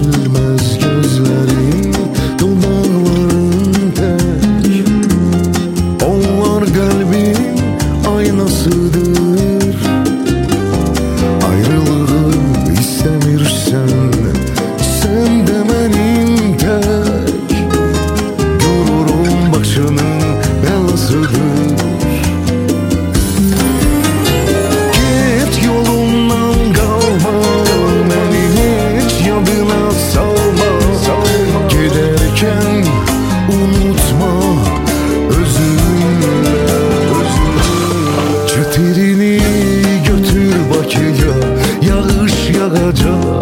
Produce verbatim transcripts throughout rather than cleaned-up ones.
Gülmez gözlerin, dudakların tek. Onlar kalbin aynasıdır. Ayrılığı istemirsen sen de benim tek. Gururum başının belasıdır. Git yolundan kalma, beni hiç yadına salma. Giderken unutma özünle. Çetirini götür Bakı'ya, yağış yağacak.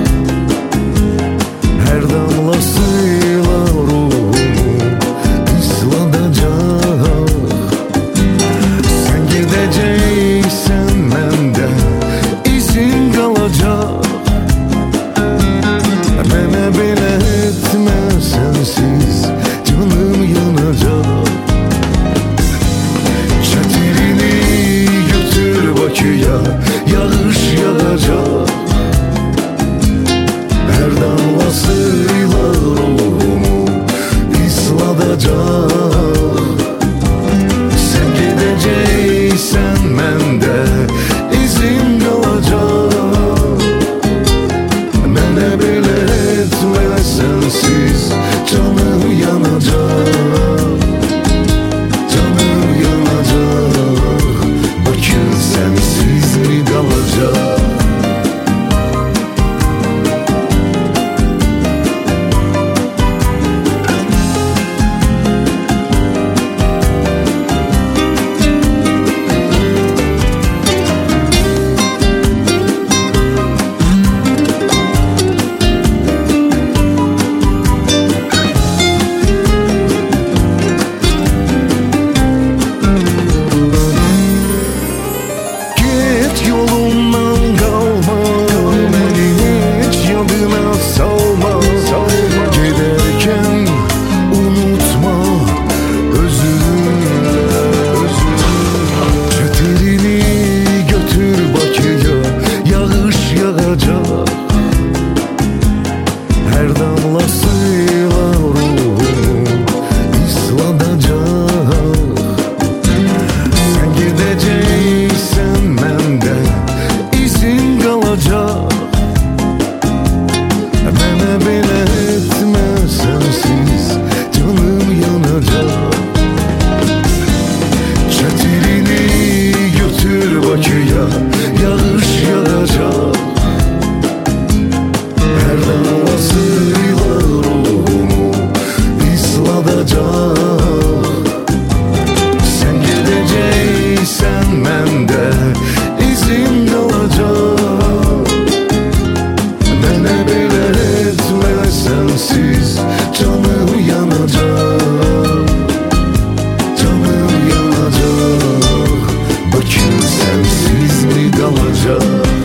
Her damlasıyla ruhumu ıslatacak. Sen gideceksen bende izin kalacak. Bana bile etme, sensiz canım yanacak. Çetirini götür Bakı'ya, yağış yağacak. Her damlasıyla ruhumu ıslatacak. Sen gideceksen bende izin kalacak. Bana bile etme, sensiz canım yanacak. Canım yanacak. Bakın sensiz mi kalacak? Git yolundan kalma, beni hiç yadına salma. Giderken unutma özünle. Çetirini götür Bakı'ya, yağış yağacak. Her damlasıyla ruhumu ıslatacak. Sen gideceksen bende izin kalacak. Bana bile etme, sensiz canım yanacak. Çetirini götür Bakı'ya, yağış yağacak. Her damlasıyla ruhumu ıslatacak. Sen gideceksen bende izin kalacak. Bana bile etme, sensiz canım yanacak. Canım yanacak. Bakın sensiz mi kalacak?